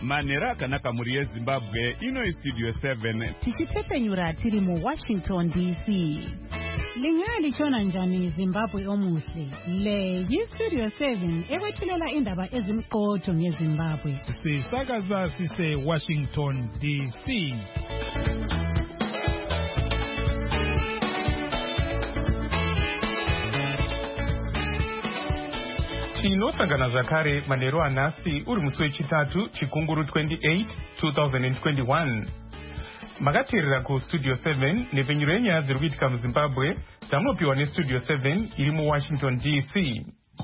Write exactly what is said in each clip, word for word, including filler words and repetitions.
manera akanaka muri yeZimbabwe ino studio seven tichitepenyura tiri mu Washington D C. Lingali chona njani Zimbabwe omuhle le yi studio seven ekwethulela indaba ezimqotho ngeZimbabwe sisakaza sise Washington D C. Tinosangana zvakare manheru anhasi uri musi wechitatu chikunguru twenty-eight twenty twenty-one. Makateerera ku studio seven nepfenyuro yenyaya dziri kuitika muZimbabwe dzamunopiwa nestudio seven iri muWashington D C.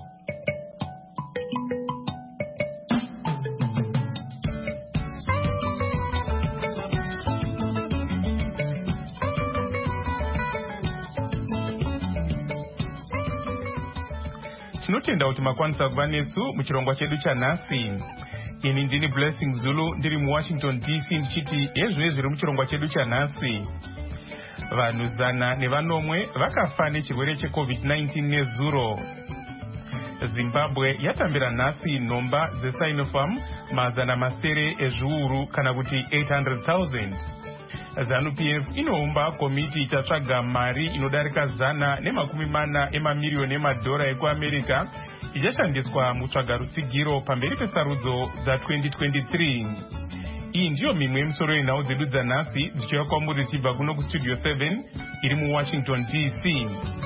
Tinotenda kuti makwanisa kuva nesu muchirongwa chedu chanhasi. Ini ndini Blessing Zulu ndiri muWashington D C ndichiti ezvino zviri muchirongwa chedu chanhasi. Vanhu zana nevanomwe vakafa nechirwere checovid nineteen nezuro. Zimbabwe yatambira nhasi nhomba dzeSinopharm mazana masere ezviuru kana kuti eight hundred thousand. ZANU P F inoumba komiti ichatsvaga mari inodarika zana nemakumi mana emamiriyoni emadhora ekuAmerica ichashandiswa mutsvaga rutsigiro pamberi pesarudzo dza twenty twenty-three. Iyi ndiyo mimwe yemisoro yenhau dzedu dzanhasi dzichiuya kwamuri tichibva kuno kustudio seven iri muWashington D C.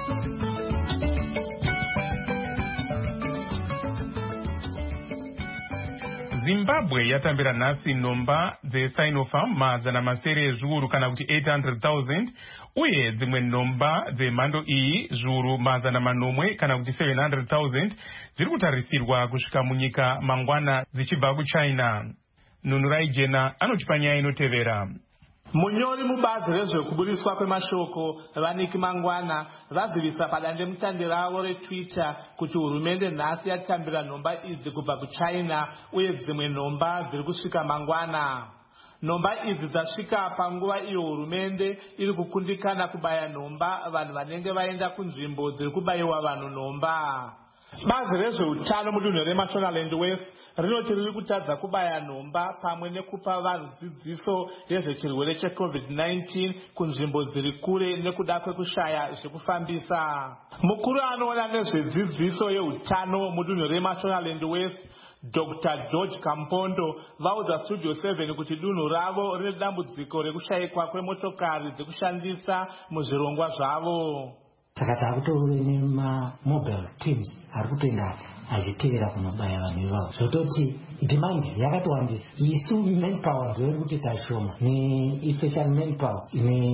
Zimbabwe yatambira nhasi nhomba dzeSinopharm mazana masere ezviuru kana kuti eight hundred thousand uye dzimwe nhomba dzemhando iyi zviuru mazana manomwe kana kuti seven hundred thousand dziri kutarisirwa kusvika munyika mangwana dzichibva kuChina. Nunurai Jena anotipa nyaya inotevera. Munyori mubazi rezvekuburiswa kwemashoko Vaniki Mangwana vazivisa padandemutande ravo reTwitter kuti hurumende nhasi yatambira nhomba idzi kubva kuChina uye dzimwe nhomba dziri kusvika mangwana. Nhomba idzi dzasvika panguva iyo hurumende iri kukundikana kubaya nhomba vanhu vanenge vaenda kunzvimbo dziri kubayiwa vanhu nhomba. Bazi rezveutano mudunhu reMashonaland West rinoti riri kutadza kubaya nhomba pamwe nekupa vanhu dzidziso yezvechirwere checovid nineteen kunzvimbo dziri kure nekuda kwekushaya zvekufambisa. Mukuru anoona nezvedzidziso yeutano mudunhu reMashonaland West Doctor George Kampondo vaudza studio seven kuti dunhu ravo rine dambudziko rekushayikwa kwemotokari dzekushandisa muzvirongwa zvavo. Saka takutori nemamobile teams ari kutoenda achitevera kunobaya vanhu ivavo zvototi demand yakatowandisa. Isu manpower zvoiri kuti tashoma especially manpower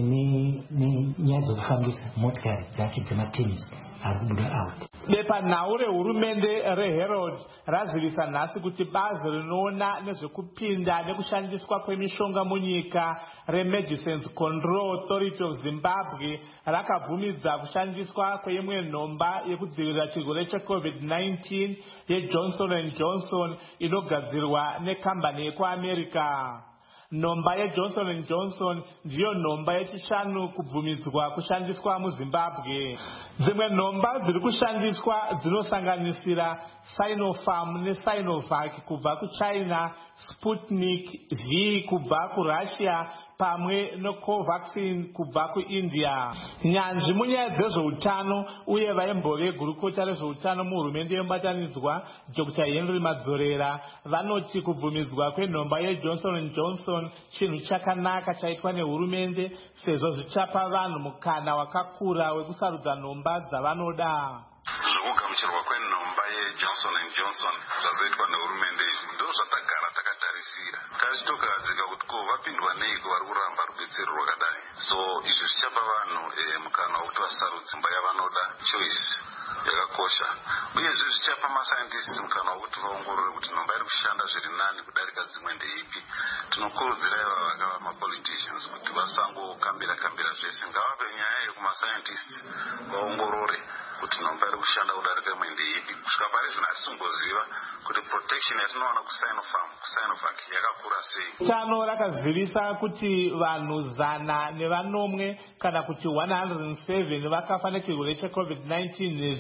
nenyaya dzokufambisa motikari dzacho dzemateams ari kubuda out. Bepanhau rehurumende reHerald razivisa nhasi kuti bazi rinoona nezvekupinda nekushandiswa kwemishonga munyika reMedicines Control Authority of Zimbabwe rakabvumidza kushandiswa kweyimwe nhomba yekudzivirira chirwere checovid nineteen yeJohnson and Johnson inogadzirwa nekambani yekuAmerica. Nhomba yeJohnson and Johnson ndiyo nhomba yechishanu kubvumidzwa kushandiswa muZimbabwe. Dzimwe nhomba dziri kushandiswa dzinosanganisira Sinopharm neSinovac kubva kuChina, Sputnik V kubva kuRussia pamwe neCovaxin kubva kuIndia. Nyanzvi munyaya dzezveutano uye vaimbove vegurukota rezveutano muhurumende yemubatanidzwa Doctor Henry Madzorera vanoti kubvumidzwa kwenhomba yeJohnson and Johnson chinhu chakanaka chaitwa nehurumende sezvo zvichapa vanhu mukana wakakura wekusarudza nhomba dzavanoda. Zvokugamuchirwa kwenhomba yeJohnson and Johnson zvazoitwa nehurumende ndo zvatagara takatarisira. Tachitogadzika kuti ko vapindwa neiko vari kuramba rubetsero rwakadai. So izvi zvichapa vanhu mukana wekuti vasarudze nhomba yavanoda, choice yakakosha. Uyezve zvichapa mascientists mukana wekuti vaongorore kuti nhomba iri kushanda zviri nani kudarika dzimwe ndeipi. Tinokurudzira ivava vakava mapoliticians kuti vasangokambira kambira zvese. Ngavape nyaya yekumascientists vaongorore kuti nhomba iri kushanda kudarika imwe ndeipi. Kusvika pari zvino asisungoziva kuti protection yatinowana kuSinopharm kuSinovac yakakura sei. Utano rakazivisa kuti vanhu zana nevanomwe kana kuti one hundred seven vakafa nechirwere checovid nineteen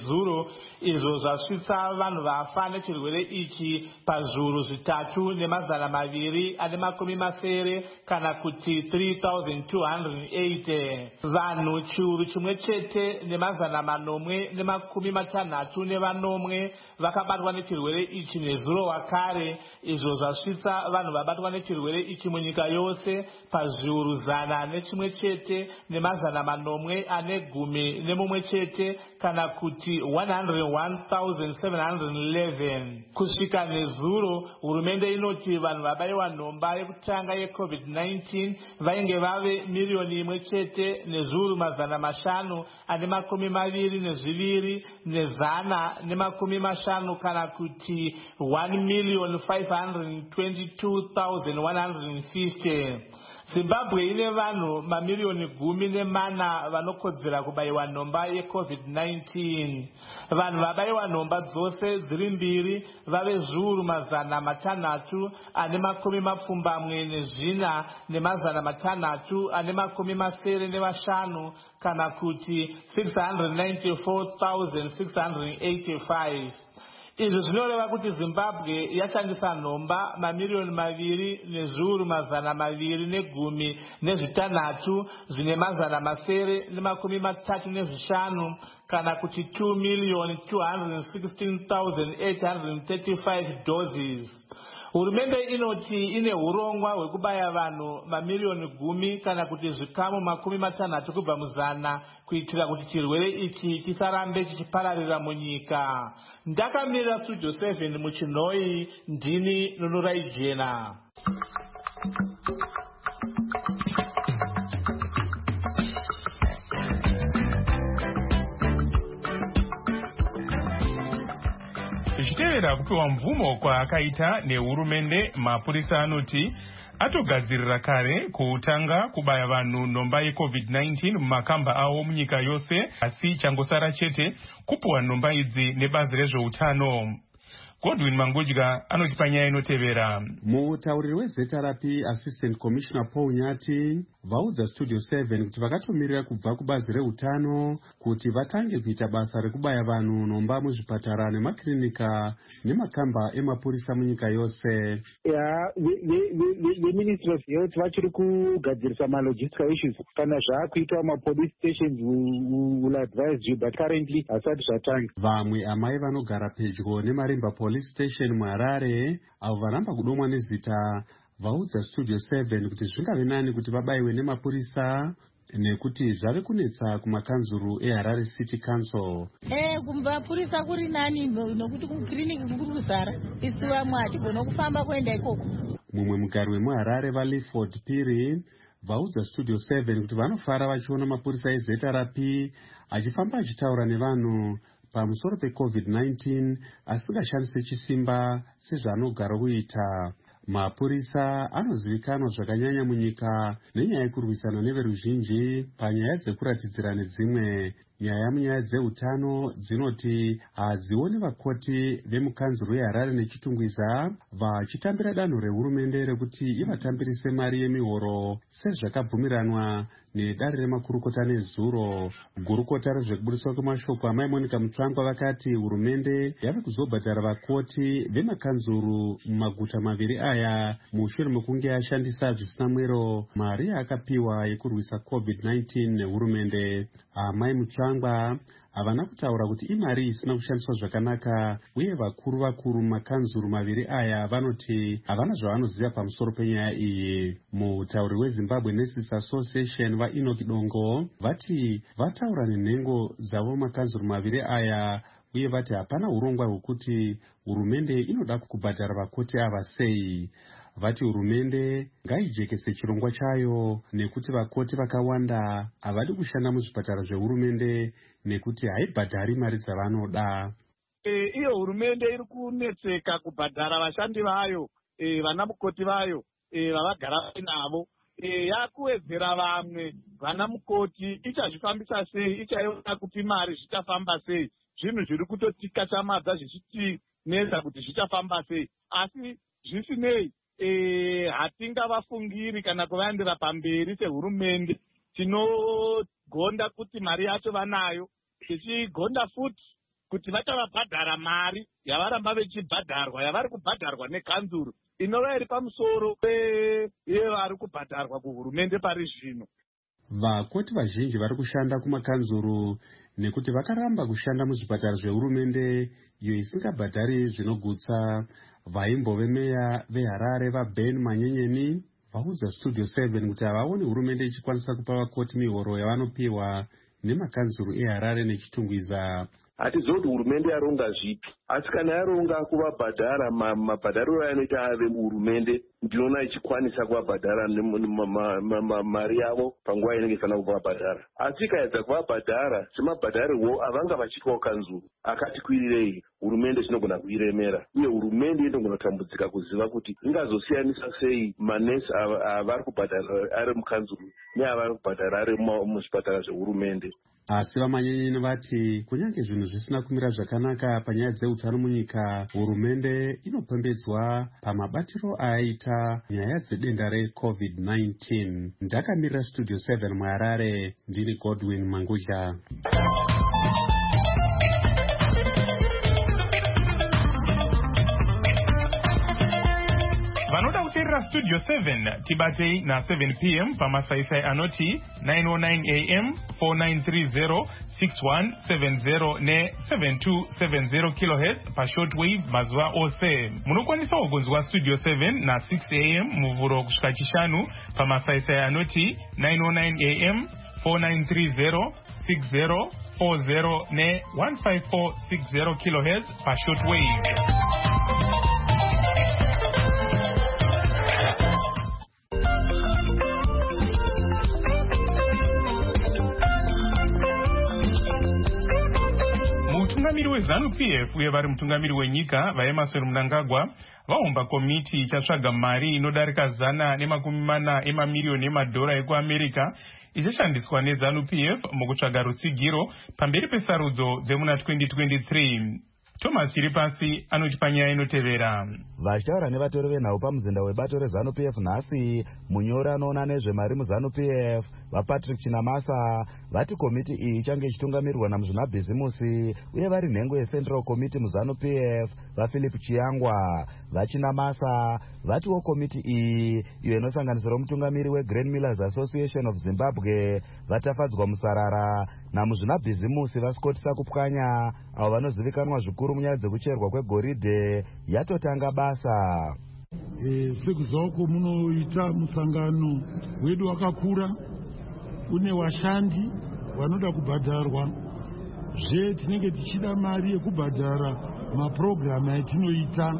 nezuro, izvo zvasvitsa vanhu vafa nechirwere ichi pazviuru zvitatu nemazana maviri ane makumi masere kana kuti three thousand two hundred eighty. Vanhu chiuru chimwe chete nemazana manomwe nemakumi matanhatu nevanomwe vakabatwa nechirwere ichi nezuro wakare, izvo zvasvitsa vanhu vabatwa nechirwere ichi munyika yose pazviuru zana nechimwe chete nemazana manomwe ane gumi nemumwe chete kana kuti one hundred one thousand seven hundred eleven. Kusvika nezuro, hurumende inoti vanhu vabayiwa nhomba yekutanga yecovid nineteen vainge vave miriyoni imwe chete nezviuru mazana mashanu ane makumi maviri nezviviri nezana nemakumi mashanu kana kuti one million five hundred twenty-two thousand one hundred fifty. Zimbabwe ine vanhu mamiriyoni gumi nemana vanokodzera kubayiwa nhomba yecovid nineteen. Vanhu vabayiwa nhomba dzose dziri mbiri vave zviuru mazana matanhatu ane makumi mapfumbamwe nezvina nemazana matanhatu ane makumi masere nevashanu kana kuti six hundred ninety-four thousand six hundred eighty-five. Izvi zvinoreva kuti Zimbabwe yashandisa nhomba mamiriyoni maviri nezviuru mazana maviri negumi nezvitanhatu zvine mazana masere nemakumi matatu nezvishanu kana kuti two million two hundred sixteen thousand eight hundred thirty-five doses. Hurumende inoti ine urongwa hwekubaya vanhu mamiriyoni gumi kana kuti zvikamu makumi matanhatu kubva muzana kuitira kuti chirwere ichi chisarambe chichipararira munyika. Ndakamirira Studio seven muChinoi, ndini Nunurai Jena. Zvichitevera kupiwa mvumo kwaakaita nehurumende, mapurisa anoti atogadzirira kare kutanga kubaya vanhu nhomba yecovid nineteen mumakamba avo munyika yose, asi changosara chete kupiwa nhomba idzi nebazi rezveutano. Godwin Mangudya anotipa nyaya inotevera. Mutauriri wezvetarapi Assistant Commissioner Paul Nyati vaudza Studio seven kuti vakatomirira kubva kubazi reutano kuti vatange kuita basa rekubaya vanhu nhomba muzvipatara nemakirinika nemakamba emapurisa munyika yose. Ya, the Ministry of Health vachiri kugadzirisa malogistical issues kana zvaakuitwa mapolice stations will advise you, but currently hasati zvatanga. Vamwe amai vanogara pedyo nemarimba police station muHarare avo varamba kudomwa nezita vaudza Studio seven kuti zvingave nani kuti vabayiwe nemapurisa nekuti zvave kunetsa kumakanzuru eHarare City Council. Eh, kumapurisa kuri nani nokuti kukiriniki kuri kuzara, isu vamwe hatigona kufamba kuenda ikoko. Mumwe mugari wemuHarare vaLiford Piri vaudza Studio seven kuti vanofara vachiona mapurisa ezvetarapi achifamba achitaura nevanhu pamusoro pecovid nineteen asingashandise chisimba sezvaanogara kuita. Mapurisa anozivikanwa zvakanyanya munyika nenyaya yekurwisana neveruzhinji panyaya dzekuratidzirana dzimwe. Nyaya munyaya dzeutano dzinoti hadzioni vakoti vemukanzuru yeHarare nechitungwiza vachitambira danho rehurumende rekuti ivatambirise mari yemihoro sezvakabvumiranwa nedare remakurukota nezuro. Gurukota rezvekubudiswa kwemashoko amai Monica Mutsvangwa vakati hurumende yave kuzobhadhara vakoti vemakanzuru mumaguta maviri aya mushure mekunge yashandisa zvisina mwero mari yaakapiwa yekurwisa covid nineteen nehurumende. Amai Mutsvangwa havana kutaura kuti imari isina kushandiswa zvakanaka, uye vakuru vakuru makanzuru maviri aya vanoti havana zvavanoziva pamusoro penyaya iyi. Mutauri weZimbabwe Nurses Association vaEnoch Dongo vati vataura nenhengo dzavo makanzuru maviri aya, uye vati hapana urongwa hwekuti hurumende inoda kukubhadhara vakoti ava sei. Vati hurumende ngaijekese chirongwa chayo nekuti vakoti vakawanda havadi kushanda muzvipatara zvehurumende nekuti haibhadhari mari dzavanoda. E, iyo hurumende iri kunetseka kubhadhara vashandi vayo, e, vana mukoti vayo e, vavagara navo. E, yakuwedzera vamwe vana mukoti, ichazvifambisa sei, ichaiona kuti mari zvichafamba sei, zvinhu zviri kutotikatsamadza zvichitinetsa kuti zvichafamba sei. Asi zvisinei, E, hatingavafungiri kana kuvandira pamberi sehurumende. Tinogonda kuti mari yacho vanayo, tichigonda futi kuti vachavabhadhara mari yavaramba vechibhadharwa, yavari kubhadharwa nekanzuru inova iri pamusoro yevari kubhadharwa kuhurumende pari zvino. Vakoti vazhinji vari kushanda kumakanzuru nekuti vakaramba kushanda muzvipatara zvehurumende iyo isingabhadhari zvinogutsa. Vaimbove meya veHarare vaBen Manyenyeni vaudza Studio seven kuti havaoni hurumende ichikwanisa kupa vakoti mihoro yavanopiwa nemakanzuru eHarare nechitungwiza. Hatizivi kuti hurumende yaronga zvipi, asi kana yaronga kuvabhadhara mabhadhariro anoita ave hurumende, ndinoona ichikwanisa kuvabhadhara mari yavo panguva inenge ifanira kuvabhadhara. Asi ikaedza kuvabhadhara semabhadharirwo avanga vachiitwawo kanzuru akati kwirirei, hurumende zvinogona kuiremera, uye hurumende inogona kutambudzika kuziva kuti ingazosiyanisa sei manesi avari kubhadhara ari mukanzuru neavari kubhadhara ari muzvipatara zvehurumende. Asi vamanyenyeni vati kunyange zvinhu zvisina kumira zvakanaka panyaya dzeutano munyika, hurumende inopembedzwa pamabatiro ayaita nyaya dzedenda recovid nineteen. Ndakamirira Studio seven muHarare, ndini Godwin Mangudya. Vanoda kuteerera Studio seven tibatei na seven p m pamasaisai anoti nine oh nine a m four nine three zero six one seven zero ne seven two seven zero kilohertz pashortwave mazuva ose. Munokwanisawo kunzwa Studio seven na six a m muvhuro kusvika chishanu pamasaisai anoti nine oh nine a m four nine three zero six zero four zero ne one five four six zero kilohertz pashortwave. Mutungamiri weZANU P F uye vari mutungamiri wenyika vaEmmerson Mnangagwa vaumba komiti ichatsvaga mari inodarika zana nemakumi mana emamiliyoni emadhora ekuAmerika ichashandiswa neZANU P F mukutsvaga rutsigiro pamberi pesarudzo dzemuna twenty twenty-three. Thomas Chiripasi anotipa nyaya inotevera. Vachitaura nevatori venhau pamuzinda webato reZANU P F nhasi, munyori anoona nezvemari muZANU P F vaPatrick Chinamasa vati komiti iyi ichange ichitungamirirwa namuzvinabhizimusi uye vari nhengo yeCentral Committee muZANU P F vaPhilip Chiyangwa. VaChinamasa vatiwo komiti iyi iyo inosanganisira mutungamiri weGrain Millers Association of Zimbabwe vatafadzwa musarara namuzvinabhizimusi vaScott Sakupwanya avo vanozivikanwa zvikuru munyaya dzekucherwa kwegoridhe yatotanga basa. E, sekuzauko munoita musangano wedu wakakura une washandi vanoda kubhadharwa zve tinenge tichida mari yekubhadhara maprogramu etinoita.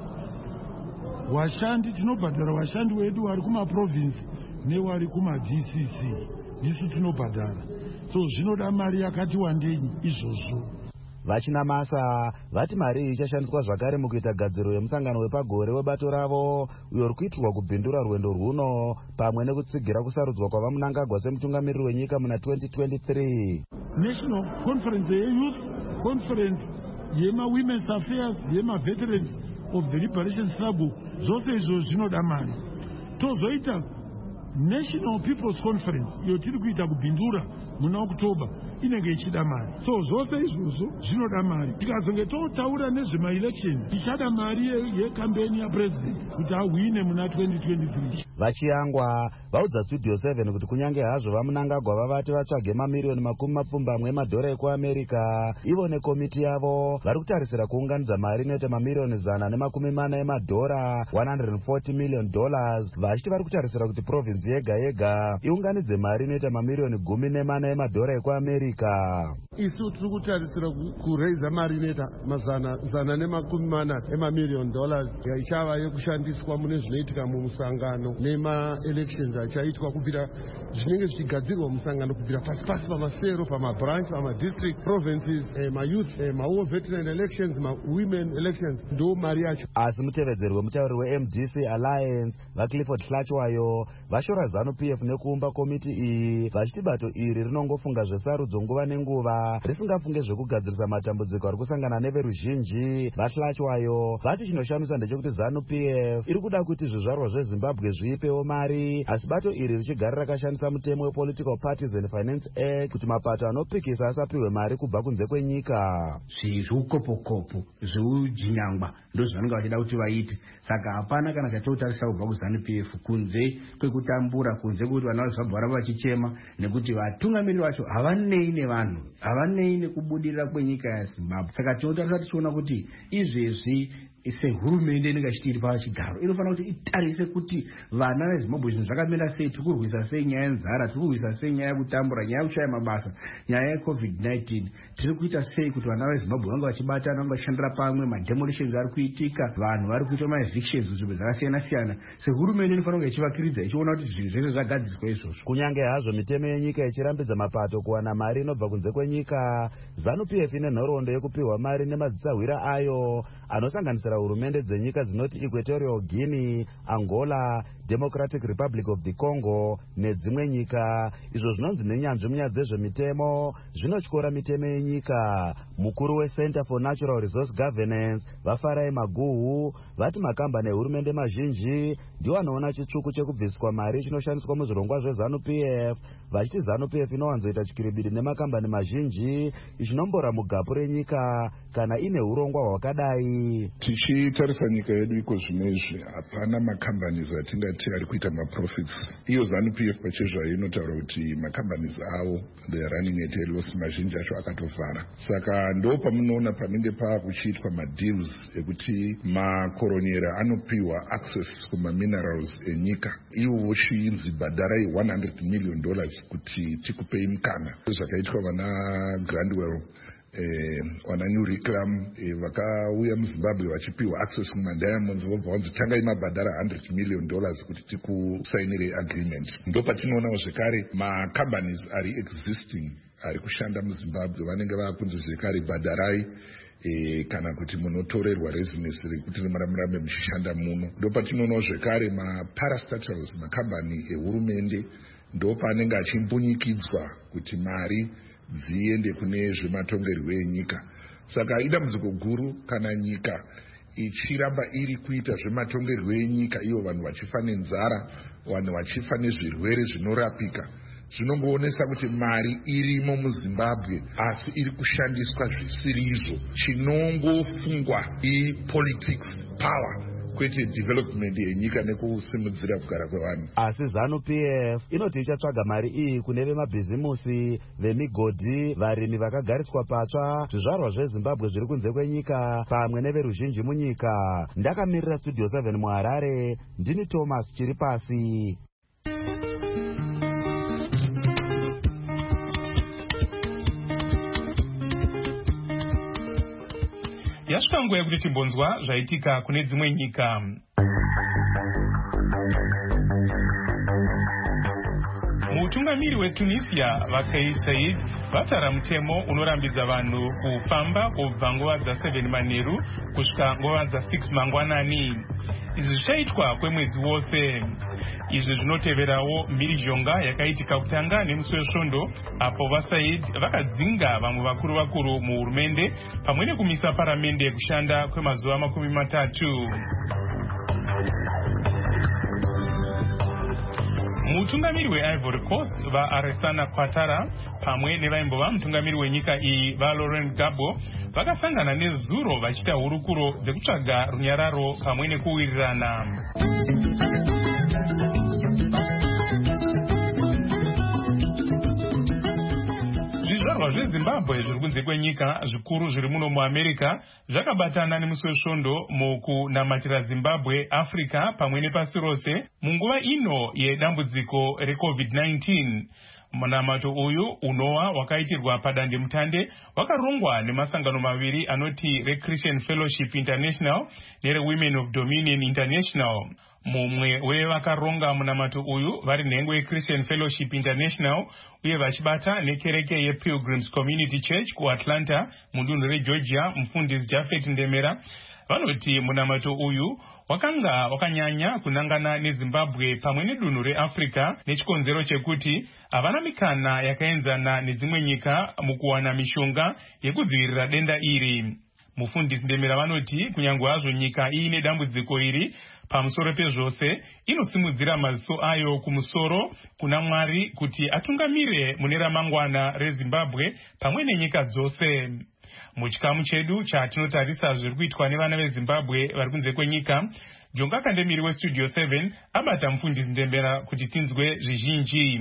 Washandi tinobhadhara washandi wedu vari kumaprovinsi newari kumaD C C ndisu tinobhadhara, so zvinoda mari yakati wandei izvozvo. VaChinamasa vati mari iyi ichashandiswa zvakare mukuita gadziro yemusangano wepagore webato ravo uyo uri kuitirwa kubhindura rwendo rwuno pamwe nekutsigira kusarudzwa kwavaMnangagwa semutungamiriri wenyika muna twenty twenty-three. National Conference yeYouth Conference yemaWomen's Affairs yemaVeterans of the Liberation Struggle zvose izvo zvinoda mari. Tozoita National People's Conference iyo tiri kuita kubhindura muna Oktoba inenge ichida mari. So zvose izvozvo zvinoda mari. Tikazonge totaura nezvemaelection tichada mari yekampeni yapresident kuti ahwine muna twenty twenty-three. Vachiyangwa vaudza Studio seven kuti kunyange hazvo vaMnangagwa vavati vatsvage mamiliyoni makumi mapfumbamwe emadhora ekuAmerika, ivo nekomiti yavo vari kutarisira kuunganidza mari inoita mamiliyoni zana nemakumi mana emadhora one hundred forty million dollars, vachiti vari kutarisira kuti provinsi yega yega iunganidze mari inoita mamiliyoni gumi nemana emadhora ekuAmerika. Isu tiri kutarisira kureiza mari inoita mazana zana nemakumi mana emamiliyoni dollars ichava yekushandiswa mune zvinoitika mumusangano nema-elections achaitwa kubvira zvinenge zvichigadzirwa musangano kubvira pasi pasi pamasero pamabranch pamadistrict provinces eh, mayouth eh, mawo veteran elections mawomen elections ndo mari yacho. Asi mutevedzeri wemutauri weM D C Alliance vaClifford Hlachwayo vashora ZANU P F nekuumba komiti iyi vachiti bato iri rinongofunga zvesarudzo nguva nenguva risingafunge zvekugadzirisa matambudziko ari kusangana neveruzhinji vahlachwayo. Vati chinoshamisa ndechekuti ZANU P F iri kuda kuti zvizvarwa zveZimbabwe zviipewo mari, asi bato iri richigara rakashandisa mutemo wePolitical Parties and Finance Act kuti mapato anopikisa asapiwe mari kubva kunze kwenyika. Zveukopokopo zveujinyangwa ndo zvanenge vachida kuti vaite. Saka hapana kana chatotarisa kubva kuZANU P F kunze kwekutambura, kunze kwekuti vana vaZimbabwe varamba vachichema nekuti vatungamiriri vacho havanei nevanhu, havanei nekubudirira kwenyika yaZimbabwe. Saka tinotarisa tichiona kuti izvezvi sehurumende inenge ichiti pachigaro inofanira kuti itarise kuti vana veZimbabwe zvinhu zvakamira sei, tiri kurwisa sei nyaya yenzara, tiri kurwisa sei nyaya yekutambura, nyaya yekushaya mabasa, nyaya yecovid nineteen, tiri kuita sei kuti vana veZimbabwe vange vachibatana, vange vachishandira pamwe, mademolitions ari kuitika, vanhu vari kuita maevictions nzvimbo dzakasiyana siyana. Sehurumende inofanira kunge ichivakiridza ichiona kuti zvinhu zvese zvagadzirwa izvozvo. Kunyange hazvo mitemo yenyika ichirambidza mapato kuwana mari inobva kunze kwenyika, ZANU P F ine nhoroondo yekupiwa mari nemadzisahwira ayo anosanganisira hurumende dzenyika dzinoti Equatorial Guinea, Angola, Democratic Republic of the Congo nedzimwe nyika. Izvo zvinonzi nenyanzvi munyaya dzezvemitemo zvinotyora mitemo yenyika. Mukuru weCenter for Natural Resource Governance Vafarai Maguhu vati makambani ehurumende mazhinji ndiwo anoona chitsvuku chekubviswa mari chinoshandiswa muzvirongwa zveZANU P F, vachiti ZANU P F inowanzoita chikiribidi nemakambani mazhinji ichinombora mugapu renyika kana ine urongwa hwakadai. Tichitarisa nyika yedu iko zvinezvi hapana makambani atingati ari kuita maprofits. Iyo ZANU P F pachezvayo inotaura kuti makambani avo they are running at a loss, mazhinji acho akatovhara. Saka ndo pamunoona panenge pakuchiitwa madeals ekuti makoronyera anopiwa access kumaminerals enyika, iwo vochinzi bhadharai one hundred million dollars kuti tikupei mukana. Zvakaitwa vana Grandwell Eh, wana New Reclam eh, vakauya muZimbabwe vachipiwa access kumadiamonds vobva vanzotanga imabhadhara one hundred million dollars kuti tikusainire agreement. Ndo patinoona zvekare macompanies ari existing ari kushanda muZimbabwe vanenge vakunzi zvekare bhadharai E, kana kuti munotorerwa residency rekuti murambe muchishanda muno. Ndo patinoona zvekare maparastatals makambani ehurumende ndo paanenge achimbunyikidzwa kuti mari dziende kune zvematongerwo enyika. Saka idambudziko guru kana nyika ichiramba iri kuita zvematongerwo enyika, ivo vanhu vachifa nenzara, vanhu vachifa nezvirwere zvinorapika, zvinongoonesa kuti mari irimo muZimbabwe asi iri kushandiswa zvisiri izvo. Chinongofungwa ipolitics power kwete development yenyika nekusimudzira kugara kwevanhu. Asi ZANU P F inoti ichatsvaga mari iyi kune vemabhizimisi, vemigodhi, varimi vakagariswa patsva, zvizvarwa zveZimbabwe zviri kunze kwenyika pamwe neveruzhinji munyika. Ndakamirira Studio seven muHarare, ndini Thomas Chiripasi. Yasvika nguva yekuti timbonzwa zvaitika kune dzimwe nyika. Mutungamiri weTunisia Vakais Saied vatara mutemo unorambidza vanhu kufamba kubva nguva dzaseven manheru kusvika nguva dzasix mangwanani. Izvi zvichaitwa kwemwedzi wose. Izvi zvinoteverawo mhirizhonga yakaitika kutanga nemusi wesvondo apo vaSaid vakadzinga vamwe vakuru vakuru muhurumende pamwe nekumisa paramende kushanda kwemazuva makumi matatu. Mutungamiri weIvory Coast vaAlassane Ouattara pamwe nevaimbova mutungamiri wenyika iyi vaLaurent Gbagbo vakasangana nezuro vachiita hurukuro dzekutsvaga runyararo pamwe nekuwirirana. Zvizvarwa zveZimbabwe zviri kunze kwenyika zvikuru zviri muno muAmerica zvakabatana nemusi wesvondo mukunamatira Zimbabwe, Africa pamwe nepasi rose munguva ino yedambudziko recovid nineteen. Munamato uyu unowa wakaitirwa padandemutande wakarongwa nemasangano maviri anoti reChristian Fellowship International nereWomen of Dominion International. Mumwe wevakaronga munamato uyu vari nhengo yeChristian Fellowship International uye vachibata nekereke yePilgrims Community Church kuAtlanta mudunhu reGeorgia, mufundisi Japhet Ndemera vanoti munamato uyu wakanga wakanyanya kunangana neZimbabwe pamwe nedunhu reAfrica nechikonzero chekuti havana mikana yakaenzana nedzimwe nyika mukuwana mishonga yekudzivirira denda iri. Mufundisi Ndemera vanoti kunyange hazvo nyika iine dambudziko iri, pamusoro pezvose inosimudzira maziso ayo kumusoro kuna Mwari kuti atungamire mune ramangwana reZimbabwe pamwe nenyika dzose. Muchikamu chedu chatinotarisa zviri kuitwa nevana veZimbabwe vari kunze kwenyika, Jonga Kandemiri weStudio seven abata mufundisi Ndemera kuti tinzwe zvizhinji.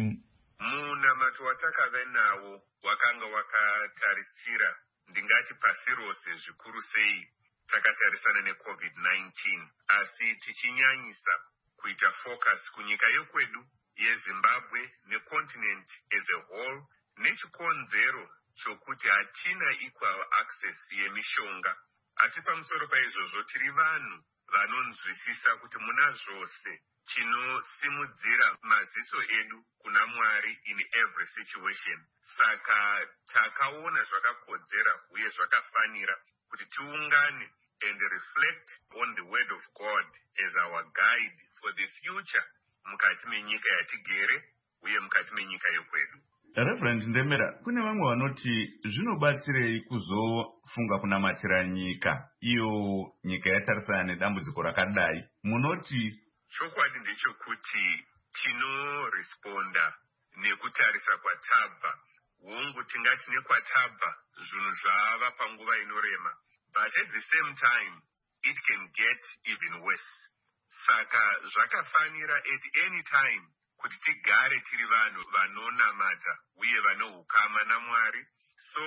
Munamato watakave nawo wakanga wakatarisira ndingati pasi rose zvikuru sei takatarisana neCovid nineteen, asi tichinyanyisa kuita focus kunyika yokwedu yeZimbabwe necontinent as a whole, nechikonzero chokuti hatina equal access yemishonga. Asi pamusoro paizvozvo tiri vanhu vanonzwisisa kuti muna zvose chinosimudzira maziso edu kuna Mwari in every situation. Saka takaona zvakakodzera uye zvakafanira kuti tiungane and reflect on the word of God as our guide for the future mukati menyika yatigere uye mukati menyika yokwedu. Reverend Ndemera, kune vamwe vanoti zvinobatsirei kuzofunga kunamatira nyika iyo nyika yatarisana nedambudziko rakadai? Munoti chokwadi ndechekuti tinoresponda nekutarisa kwatabva. Wongu tingati nekwatabva zvinhu zvava panguva inorema, but at the same time it can get even worse. Saka zvakafanira at any time kuti tigare tiri vanhu vanonamata uye vanohukama naMwari. So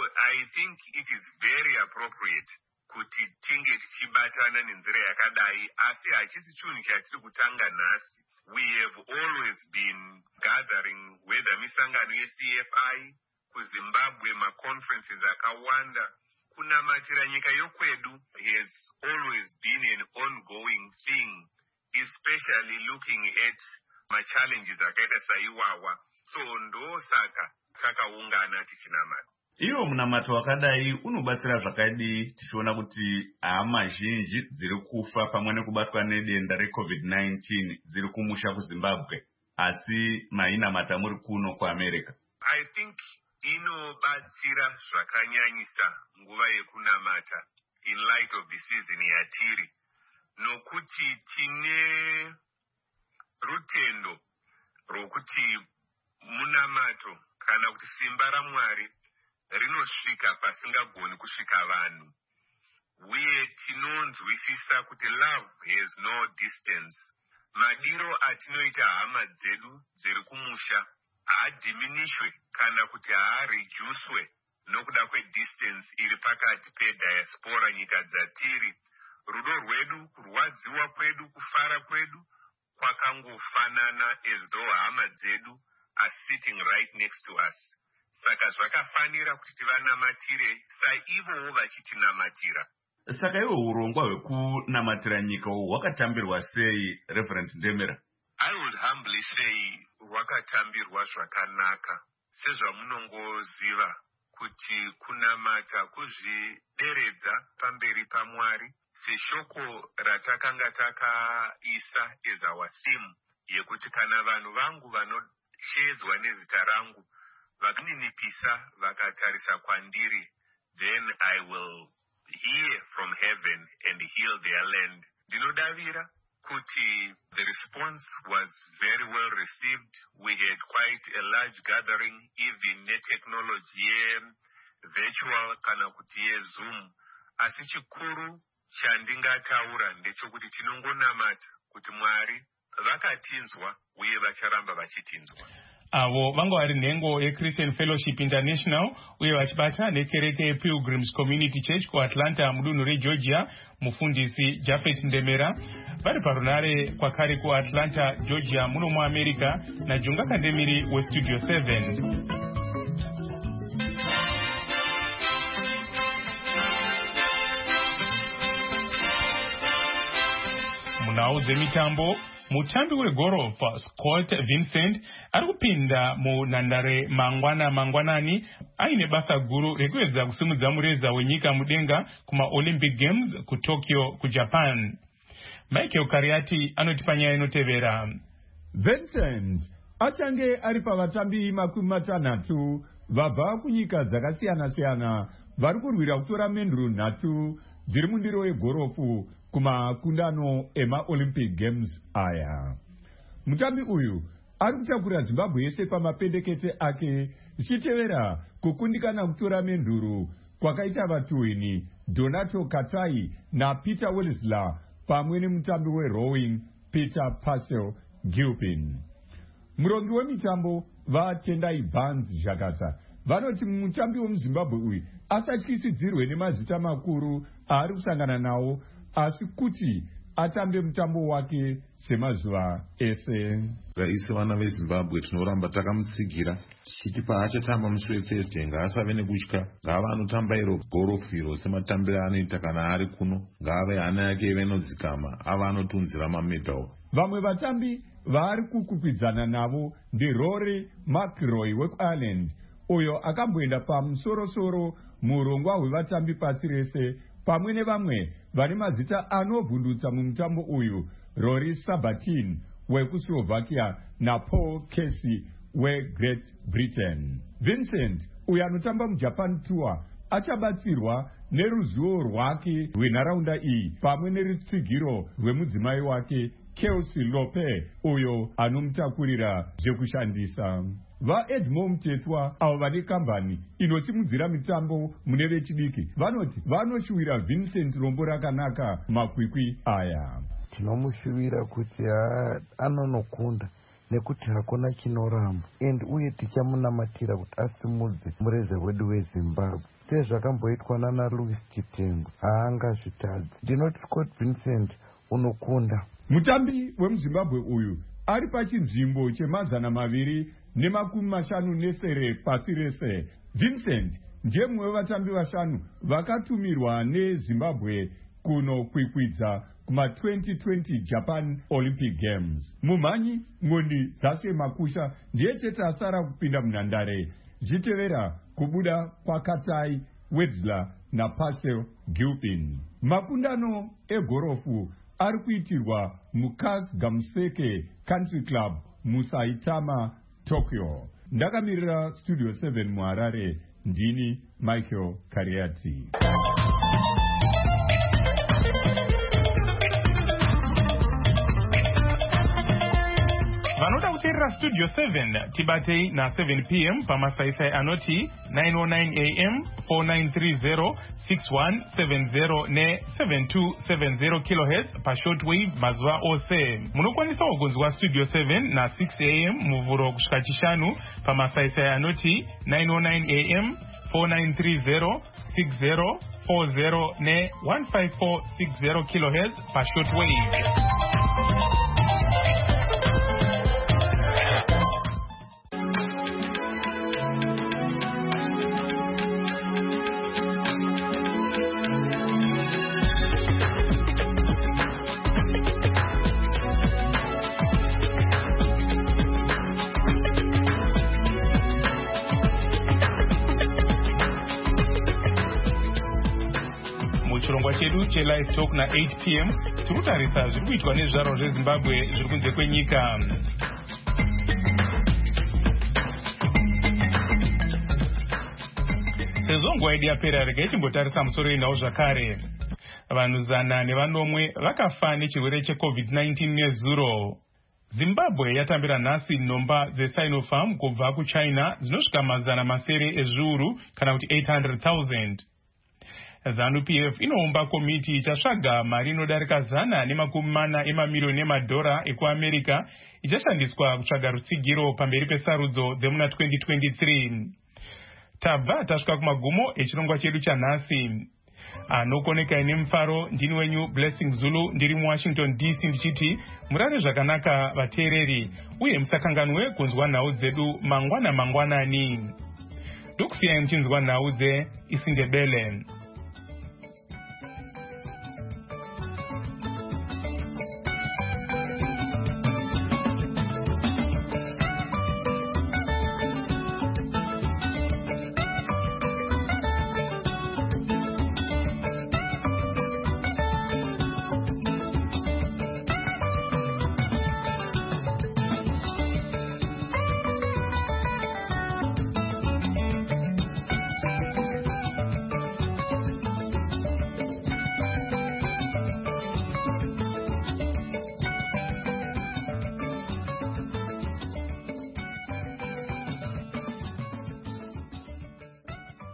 I think it is very appropriate kuti tinge tichibatana nenzira yakadai, asi hachisi chinhu chatiri kutanga nhasi. We have always been gathering, whether misangano yeC F I, kuZimbabwe ma-conferences akawanda. Kunamatira nyika yokwedu has always been an ongoing thing, especially looking at ma-challenges akaita saiwawa. So ndo saka takaungana tichinamata. Iwo munamato wakadai unobatsira zvakadi tichiona kuti hama zhinji dziri kufa pamwe nekubatwa nedenda reCovid nineteen dziri kumusha kuZimbabwe, asi mainamata muri kuno kuAmerica? I think inobatsira zvakanyanyisa nguva yekunamata in light of the season yatiri, nokuti tine rutendo rokuti munamato kana kuti simba raMwari rinosvika pasingagoni kusvika vanhu, uye tinonzwisisa kuti love has no distance. Madiro atinoita hama dzedu dziri kumusha haadiminishwe kana kuti haaredyuswe nokuda kwedistance iri pakati pediaspora nyika dzatiri. Rudo rwedu, kurwadziwa kwedu, kufara kwedu kwakangofanana as though hama dzedu are sitting right next to us. Saka zvakafanira kuti tivanamatire saivowo vachitinamatira. Saka iwo urongwa hwekunamatira nyika hwakatambirwa sei, Reverend Ndemera? I would humbly say hwakatambirwa zvakanaka. Sezvamunongoziva kuti kunamata kuzvideredza pamberi paMwari, seshoko ratakanga takaisa as our theme yekuti kana vanhu vangu vanoshedzwa nezita rangu vakaninipisa vakatarisa kwandiri, then I will hear from heaven and heal their land. Ndinodavira kuti the response was very well received. We had quite a large gathering, even netechnology ye virtual kana kuti ye Zoom. Asi chikuru chandingataura ndechekuti tinongonamata kuti Mwari vakatinzwa uye vacharamba vachitinzwa. Avo vanga vari nhengo yeChristian Fellowship International uye vachibata nekereke yePilgrims Community Church kuAtlanta mudunhu reGeorgia, mufundisi Japhet Ndemera. Vari parunare kwakare kuAtlanta, Georgia muno muAmerica, naJonga Kandemiri weStudio seven. Munhau dzemitambo, mutambi wegorof Scott Vincent ari kupinda munhandare mangwana mangwanani aine basa guru rekuedza kusimudza mureza wenyika mudenga kumaolympic games kutokyo kujapan. Michael Kariati anoti panyaya inotevera. Vincent achange ari pavatambi makumi matanhatu vabva kunyika dzakasiyana-siyana vari kurwira kutora menduro nhatu dziri mundiro yegorofu kumakundano emaolympic games aya. Mutambi uyu ari kutakura Zimbabwe yese pamapendekete ake zvichitevera kukundikana kutora menduro kwakaita vatuhwini Donato Katai naPeter Wellisla pamwe nemutambi werowing Peter Pasel Gilpin. Murongi wemitambo vaTendai Barnes Jakata vanoti mutambi wemuZimbabwe uyu asatyisidzirwe nemazita makuru aari kusangana nawo asi kuti atambe mutambo wake semazuva ese. Raisi vana veZimbabwe tinoramba takamutsigira tichiti paachatamba musi weThursday ngaasave nekutya, ngava anotamba iro gorofu iro sematambiro anoita kana ari kuno, ngave hana yake ivenodzikama ava anotunzira mamedal. Vamwe vatambi vaari kukupidzana navo ndiRory McIlroy wekuIreland uyo akamboenda pamusorosoro muurongwa hwevatambi pasi rese, pamwe nevamwe vane mazita anovhundutsa mumutambo uyu Rory Sabatin wekuslovakia naPaul Casey weGreat Britain. Vincent uyo anotamba muJapan Tour achabatsirwa neruzivo rwake rwenharaunda iyi pamwe nerutsigiro rwemudzimai wake Kelsey Lope uyo anomutakurira zvekushandisa. VaEdmond Mtetwa avo vane kambani inosimudzira mitambo mune vechidiki vanoti vanoshuwira Vincent rombo rakanaka makwikwi aya. Tinomushuwira kuti anonokunda nekuti hakuna chinoramba and uye tichamunamatira kuti asimudze mureza wedu weZimbabwe sezvakamboitwa nana Louis Chitengo haangazvitadzi. Ndinoti Scott Vincent unokunda. Mutambi wemuZimbabwe uyu ari pachinzvimbo chemazana maviri nemakumi mashanu nesere pasi rese. Vincent ndiye mumwe wevatambi vashanu vakatumirwa neZimbabwe kuno kwikwidza kuma twenty twenty Japan Olympic Games. Mumhanyi ng'ondi dzase makusha ndiye chete asara kupinda munhandare zvichitevera kubuda kwaKatai, Wellisla naPasel Gilpin. Makundano egorofu ari kuitirwa muKaz Gamuseke Country Club muSaitama, Tokyo. Ndakamirira Studio seven muHarare, ndini Michael Kariati. Vanoda kuteerera Studio seven tibatei na seven p m pamasaisai anoti nine oh nine a m four nine three zero six one seven zero ne seven two seven zero kilohertz pashortwave mazuva ose. Munokwanisa kugonzwa Studio seven na six a m muvhuro kusvika chishanu pamasaisai anoti nine oh nine a m four nine three zero six zero four zero ne one five four six zero kilohertz pashortwave. Chirongwa chedu chelive talk na eight p m tikutarisa zviri kuitwa nezvaro zveZimbabwe zviri kunze kwenyika. Sezvo nguva yedu yapera, regai timbotarisa musoro inawo zvakare. Vanhu zana nevanomwe vakafa nechirwere checovid nineteen nezuro. Zimbabwe yatambira nhasi nhomba dzeSinopharm kubva kuChina dzinosvika mazana masere ezviuru kana kuti eight hundred thousand. ZANU-P F inoumba komiti ichasvaga mari inodarika zana nemakumi mana emamirioni emadhora ekuAmerica ichashandiswa kutsvaga rutsigiro pamberi pesarudzo dzemuna twenty twenty-three. Tabva tasvika kumagumo echirongwa chedu chanhasi. Anokoneka ine mufaro ndini wenyu Blessing Zulu ndiri muWashington D C ndichiti murare zvakanaka vateereri uye musakanganwe kunzwa nhau dzedu mangwana mangwanani. Ndokusiyai muchinzwa nhau dzeIsindebele.